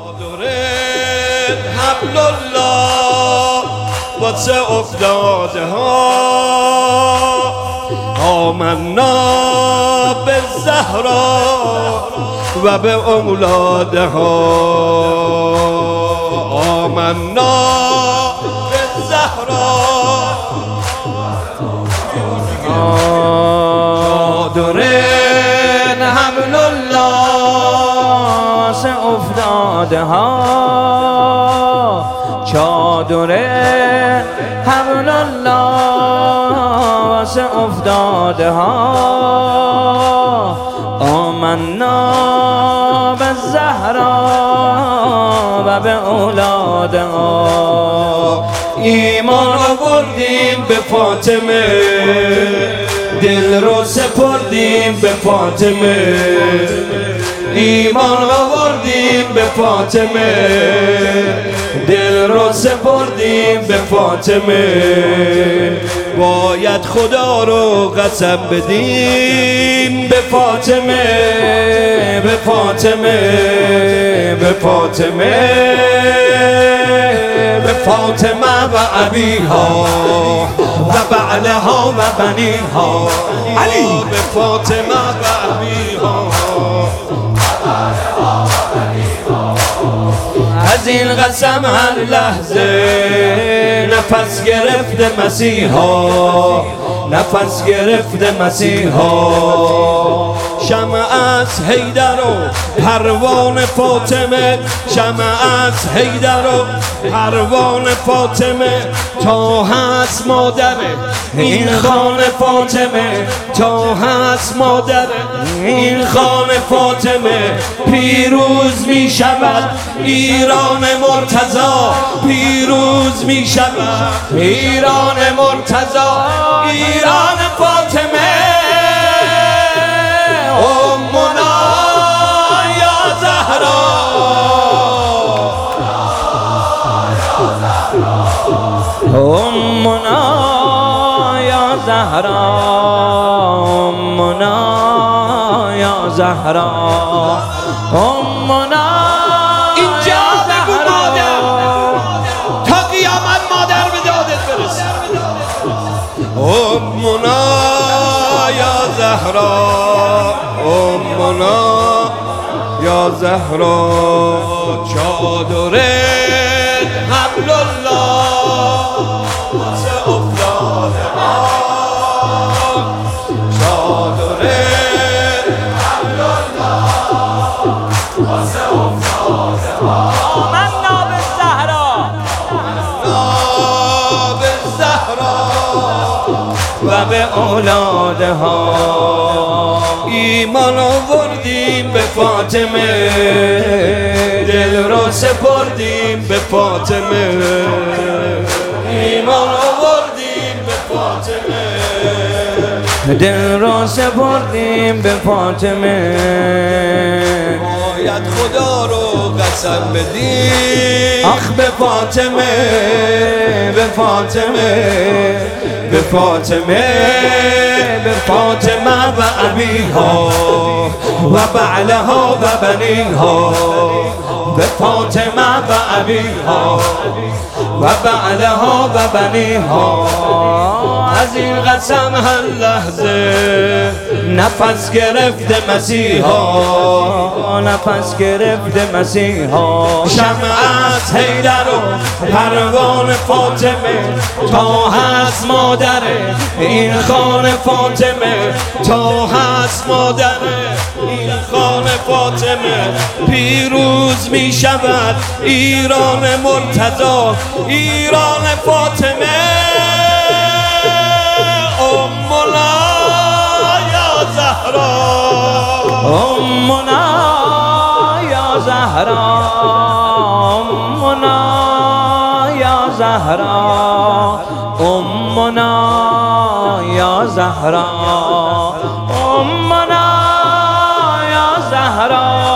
حبل الله واسه افتاده ها آمنا به زهرا و به اولادها آمنا به زهرا چادرین حبل الله واسه افتاده ها چادرین حبل الله واسه افتاده ها آمنا به زهرا و به اولادها ایمان آوردیم به فاطمه دل رو سپردیم به فاطمه ایمان آوردیم به فاطمه دل رو سپردیم به فاطمه باید خدا رو قسم بدیم به فاطمه به فاطمه به فاطمه به فاطمه و ابیها و بعلها و بنیها علی به فاطمه و ابیها از این قسم هر لحظه نفس گرفته مسیحا نفس گرفته مسیحا شمع از حیدر و پروان فاطمه شمع از حیدر و پروان فاطمه تا هست مادر این خانه فاطمه تا هست مادر این خانه فاطمه پیروز می شود ایران مرتضی پیروز می شود ایران مرتضی ایران فاطمه امنا یا زهرا امنا یا زهرا امنا یا زهرا امنا اینجا بگو مادر تا قیامت مادر به دادت برسه امنا یا زهرا امنا یا زهرا چادرین حبل الله واسه افتاده ها چادرین حبل الله واسه افتاده ها آمنا به زهرا آمنا به زهرا و به اولادها ایمان آوردیم به فاطمه دل رو سپردیم به فاطمه ایمان آوردیم به فاطمه دل رو سپردیم به فاطمه باید خدا رو قسم بدیم آخ به فاطمه به فاطمه به فاطمه به فاطمه و ابیها و بعلها و بنیها به فاطمه و ابیها و بعلها و بنیها از این قسم هر لحظه نفس گرفته مسیحا نفس گرفته مسیحا شمع از حیدر و پروان فاطمه تا هست مادر این خانه فاطمه تا هست مادر این خانه فاطمه پیروز می شود ایران مرتضی ایران فاطمه امنا یا زهرا امنا یا زهرا امنا یا زهرا امنا یا زهرا امنا یا زهرا